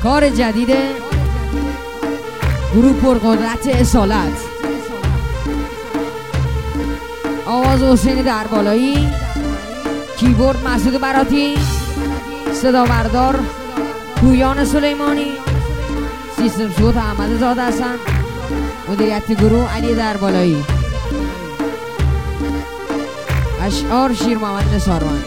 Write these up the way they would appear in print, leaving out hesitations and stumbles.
کار جدید گروه پرقدرت اصالت، آواز حسین دربالایی، کیبورد مسعود براتی، صدا بردار پویان سلیمانی، سیستم صوت احمد زاده حسن، مدیریت گروه علی دربالایی، اشعار شیر محمد نثاروند.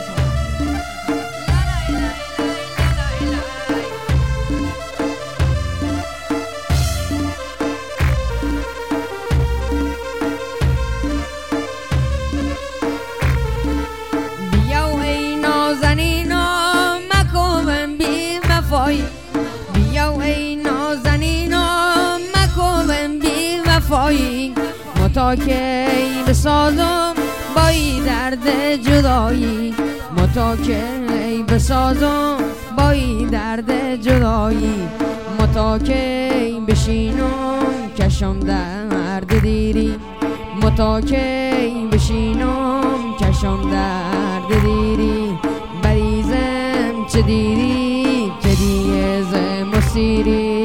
متاکی بسازم با این درد جدایی، متاکی بسازم با این درد جدایی، متاکی بشینم کشم درد دیری، متاکی بشینم کشم درد دیری، بریزم چه دیری که دیزم مسیری.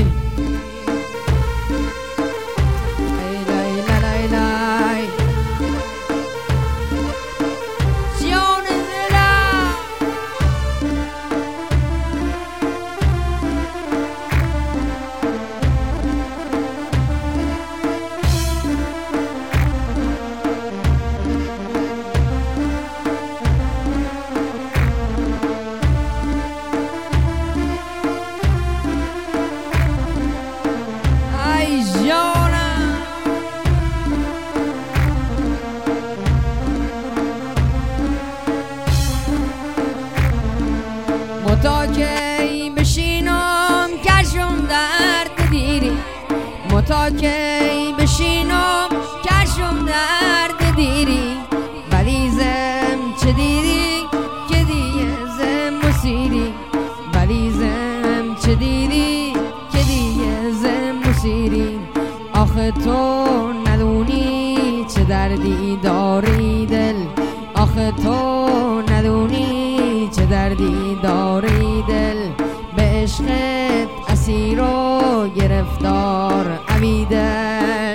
متاکی بشینم کشم درد دیری، متاکی بشینم کشم درد دیری، بلیزم چه دیری که دیزم مسیری، بلیزم چه دیری که دیزم مسیری. آخه تو ندونی چه دردی داری دل، آخه تو ندونی چه دردی داری دل، به عشقت اسیر و گرفتار امیدل.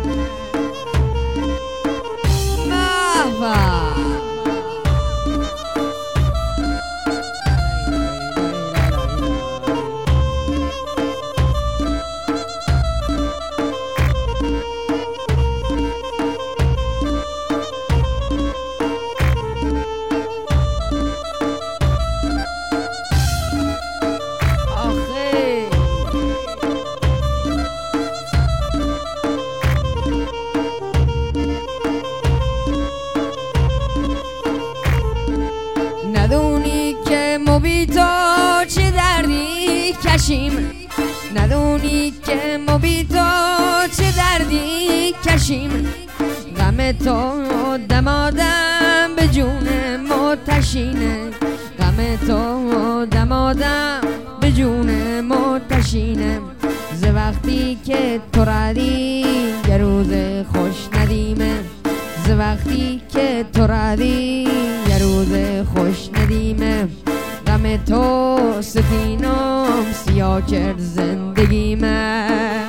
ندونی که ما بی تو چه دردی کشیم، ندونی که ما بی تو چه دردی کشیم، غم تو دمادم به جون متشینه، غم تو دمادم به جون متشینه. ز وقتی که تو ردی یه روز خوش ندیمه، ز وقتی که تو ردی یه روز خوش ندیمه، غم تو ستینم سیاه کرد زندگیمه.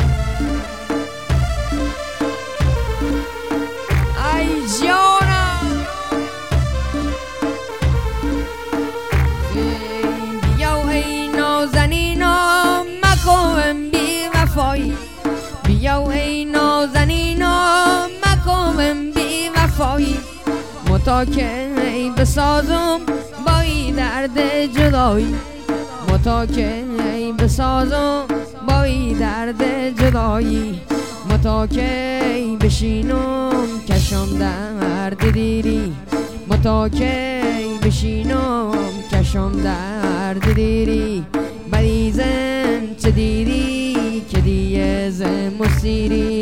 ای جانم بیا ای نازنینم مکن بی وفایی، بیا ای نازنینم مکن بی وفایی، متاکی بسازم با این درد جدایی، متاکی بسازم با این درد جدایی، متاکی بشینم کشم درد دیری، متاکی بشینم کشم درد دیری، بریزم چه دیری که دیزم مسیری.